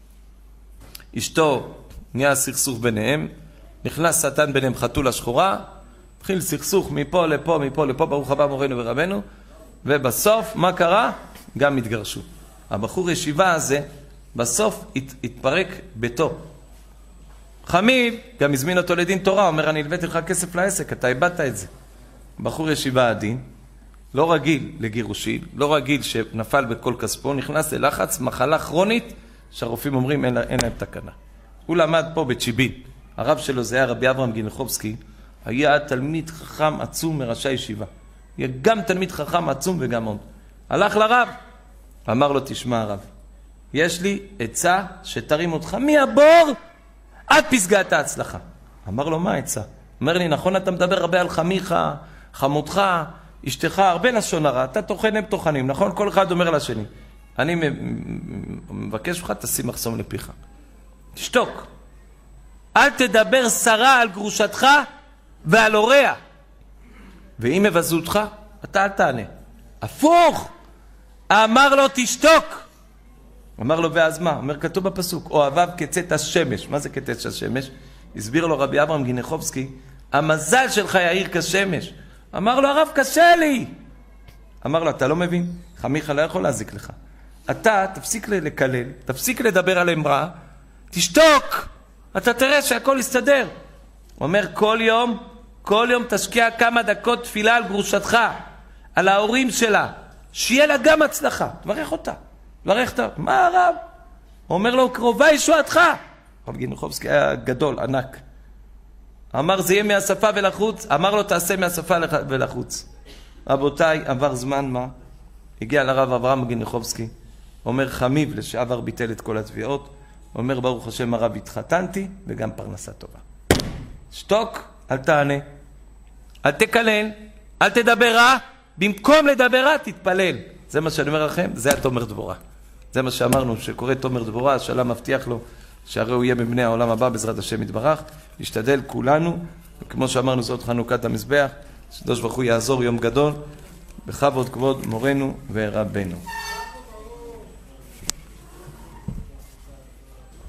אשתו נהיה סכסוך ביניהם, נכנס שטן ביניהם חתולה שחורה, התחיל סכסוך מפה לפה, מפה לפה, ברוך הבא מורנו ורבנו, ובסוף, מה קרה? גם התגרשו. הבחור ישיבה הזה, בסוף התפרק ביתו. חמיב גם הזמין אותו לדין תורה, אומר, אני הלוויתי לך כסף לעסק, אתה איבדת את זה. בחור ישיבה הדין, לא רגיל לגירושין, לא רגיל שנפל בכל כספו, נכנס ללחץ, מחלה כרונית, שהרופאים אומרים אין להם תקנה. הוא למד פה בצ'יבין, הרב שלו זה היה רבי אברהם גינחובסקי, היה תלמיד חכם עצום מראשי ישיבה. היה גם תלמיד חכם עצום וגם עוד. הלך לרב, אמר לו, תשמע הרב, יש לי עצה שתרים אותך מהבור עד פסגת ההצלחה. אמר לו, מה העצה? אומר לי, נכון, אתה מדבר הרבה על חמיך, חמותך, אשתך, הרבה לשון הרע, אתה טוחן, הם טוחנים, נכון? כל אחד אומר לשני. אני מבקש לך, תשים מחסום לפיך. תשתוק. אל תדבר שרה על גרושתך ועל הוריה. ואם מבזו אותך, אתה אל תענה. הפוך! אמר לו, תשתוק! אמר לו, ואז מה? אומר, כתוב בפסוק, אוהביו כצאת השמש. מה זה כצאת השמש? הסביר לו רבי אברהם גינחובסקי, המזל שלך יאיר כשמש. אמר לו, הרב, קשה לי. אמר לו, אתה לא מבין? חמיך לא יכול להזיק לך. אתה תפסיק לקלל, תפסיק לדבר על אמרה, תשתוק! אתה תראה שהכל יסתדר. הוא אומר, כל יום תשקיע כמה דקות תפילה על גרושתך, על ההורים שלה, שיהיה לה גם הצלחה. תברך אותה. תברך אותה. מה הרב? הוא אומר לו, קרובה ישועתך. רב גינחובסקי היה גדול, ענק. אמר, זה יהיה מהשפה ולחוץ. אמר לו, תעשה מהשפה ולחוץ. רבותיי, עבר זמן מה? הגיע לרב אברהם גינחובסקי. אומר, חמיב לשעבר ביטל את כל התביעות. אומר, ברוך השם הרב, התחתנתי וגם פרנסה טובה. שתוק, אל תענה. אל תקלל, אל תדבר רע. במקום לדבר רע, תתפלל. זה מה שאני אומר לכם, זה התומר דבורה. זה מה שאמרנו, שקורא תומר דבורה, השאלה מבטיח לו שהרי הוא יהיה בבני העולם הבא בעזרת השם יתברך. להשתדל כולנו, כמו שאמרנו, זאת חנוכת המזבח, שקדוש ברוך הוא יעזור יום גדול, בכבוד כבוד מורנו ורבנו.